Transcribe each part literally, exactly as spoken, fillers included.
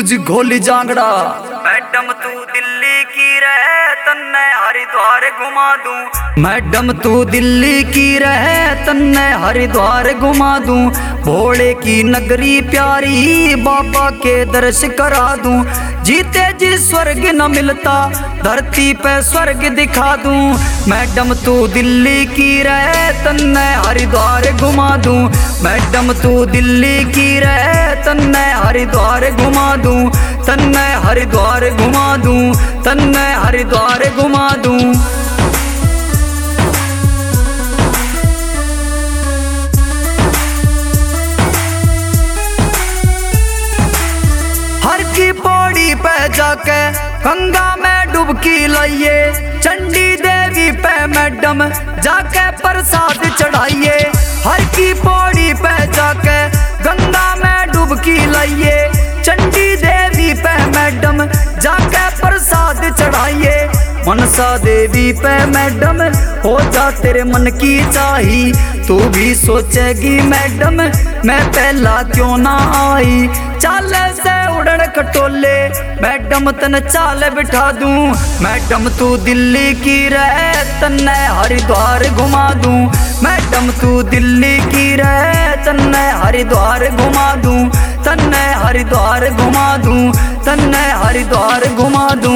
News घोली Jangra. Madam तू दिल्ली की रहे तन्ने हरिद्वार घुमा दूं। मैडम तू दिल्ली की रहे तन्ने हरिद्वार घुमा दूं। भोले की नगरी प्यारी बाबा के दर्श करा दूं। जीते जी स्वर्ग न मिलता धरती पे स्वर्ग दिखा दूं। मैडम तू दिल्ली की रहे तन्ने हरिद्वार घुमा दूं। मैडम तू दिल्ली की रहे तन्ने हरिद्वार घुमा दूं। तन्ने हरिद्वार घुमा दूं। तन्ने हरिद्वार घुमा दूं। हर की पौड़ी पे जाके गंगा में डुबकी लाइए। चंडी देवी पे मैडम जाके प्रसाद चढ़ाइए। हर की पौड़ी पे जाके गंगा में डुबकी लाइए। चंडी देवी पे मैडम जाके प्रसाद चढ़ाइए। मनसा देवी पे मैडम हो जा तेरे मन की चाही। तू भी सोचेगी मैडम मैं पहला क्यों ना आई। चाल से उड़न खटोले मैडम तन चाल बिठा दूं। मैडम तू दिल्ली की रहे तन्ने हरिद्वार घुमा दूं। मैडम तू दिल्ली की रहे तन्ने हरिद्वार घुमा दूं। तन्ने हरिद्वार घुमा दूं। तन्ने हरिद्वार घुमा दूं।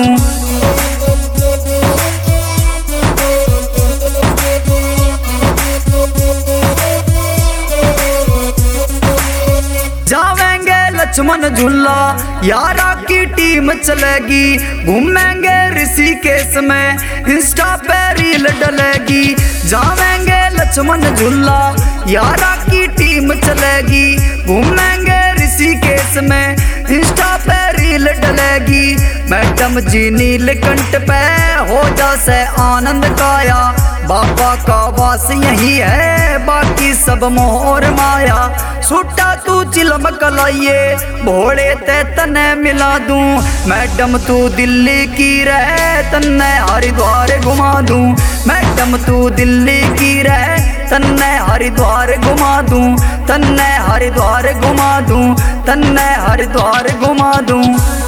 जावेंगे लक्ष्मण झूला यारा की टीम चलेगी। घूमेंगे ऋषिकेश में इंस्टा पे रील डलेगी। जावेंगे लक्ष्मण झूला यारा की टीम चलेगी। घूमेंगे ऋषिकेश में इंस्टा पे रील डलेगी। मैडम जी नीलकंठ पे हो जा से आनंद काया। बाबा का वास यही है बाकी सब मोहर माया। सुट्टा तू चिलम कलाइए भोले ते तने मिला दूं। मैडम तू दिल्ली की रहे तन्ने हरिद्वार घुमा दूं। मैडम तू दिल्ली की रहे तन्ने हरिद्वार घुमा दूं। तन्ने हरिद्वार घुमा दूं। तन्ने हरिद्वार घुमा दूं।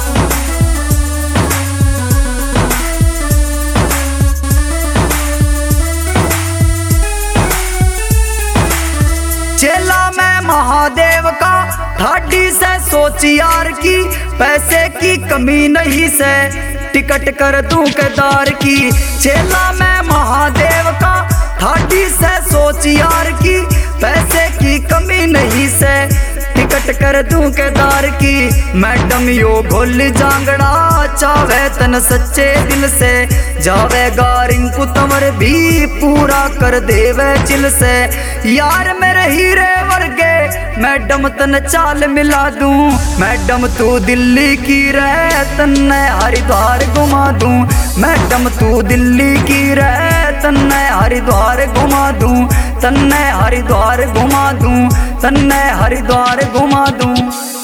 चेला मैं महादेव का ठाडी से सोच यार की। पैसे की कमी नहीं से टिकट कर दूं केदार की। चेला मैं महादेव का ठाडी से सोच यार की। पैसे की कमी नहीं से टिकट कर दूं केदार की। मैडम यो घोल जांगड़ा चावे तन सच्चे दिल से। जावेगा रिंकू तंवर भी पूरा कर देवे चिल से। यार मेरे हीरे वर्गे मैडम तन चाल मिला दूं। मैडम तू दिल्ली की रहे तन्ने हरिद्वार घुमा दूं। मैडम तू दिल्ली की रहे तन्ने हरिद्वार घुमा दूं। तन्ने हरिद्वार घुमा दूं। तन्ने हरिद्वार घुमा दूं।